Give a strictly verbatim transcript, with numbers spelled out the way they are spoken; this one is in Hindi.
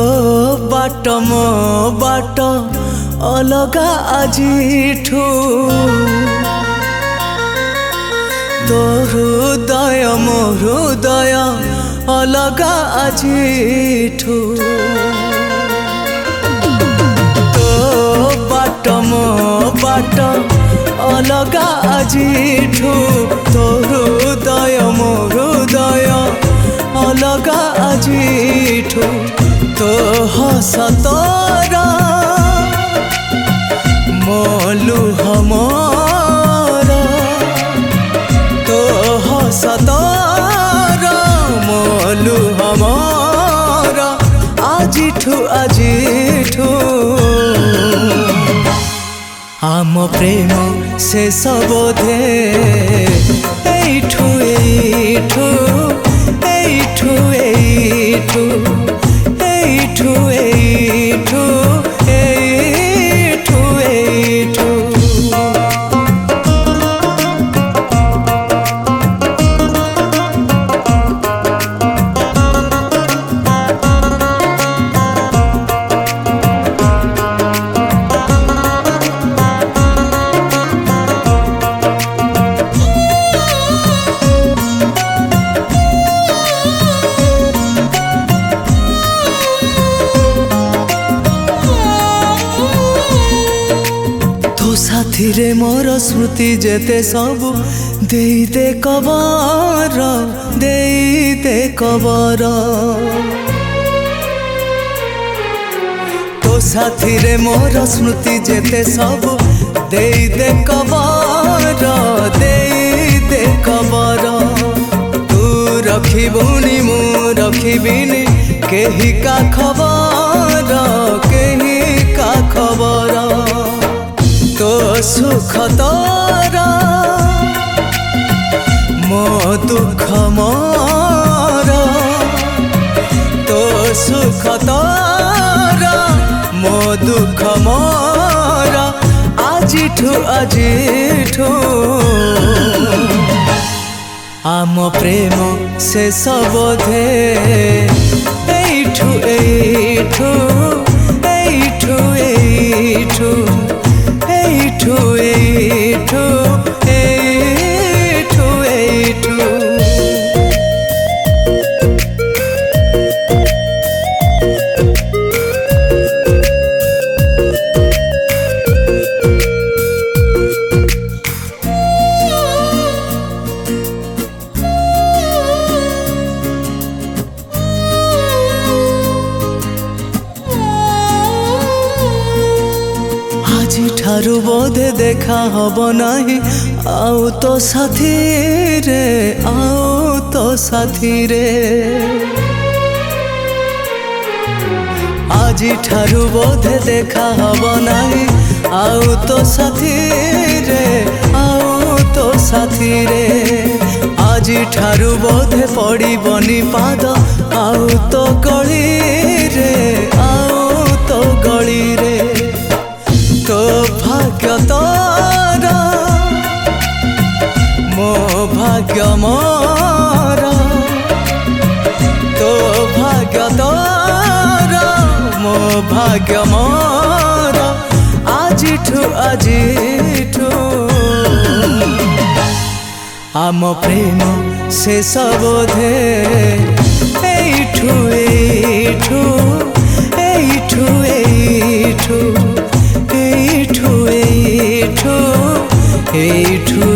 बाट मो बाट अलगा आजिठू तो हृदय मो हृदय अलगा आजिठू तो बाट मो बाट अलगा आजिठू तो हृदय मो हृदय अलगा आजिठू तो हस तोरा मो लुह मोर तो हस तोरा मो लुह मोर आजिठू आजिठू आम प्रेम शेष बोधे एठू एठू एठू एठू एठू एठू एठू एठू साथी रे मोर स्मृति जेते सब दे दे कबर दे दे कबर तो साथी रे मोर स्मृति जेते सब दे दे कबर दे दे कबर तू रखिबुनी मु रखिबिनी केही का खबर केही का खबर तो सुख तोरा मो दुख मोर तो सुख तोरा मो दुख मोर आजिठू आजिठू आम प्रेम शेष बोधे एठू एठू एठू एठू एठू एठू एठू एठू ठारू बोधे देखा हब नहीं आउ तो साथी रे आउ तो साथी रे आज ठारू बोधे देखा हब नहीं आउ तो साथी रे आउ तो साथी रे आज ठारू बोधे पड़ी बनी पाद आउ तो गली रे आउ तो गली रे तो भाग्य तोरा मो भाग्य मोर तो भाग्य तोरा मो भाग्य मोर आजिठू आजिठू आम प्रेम शेष बोधे एठू एठू एठू एठू एठू एठू एठू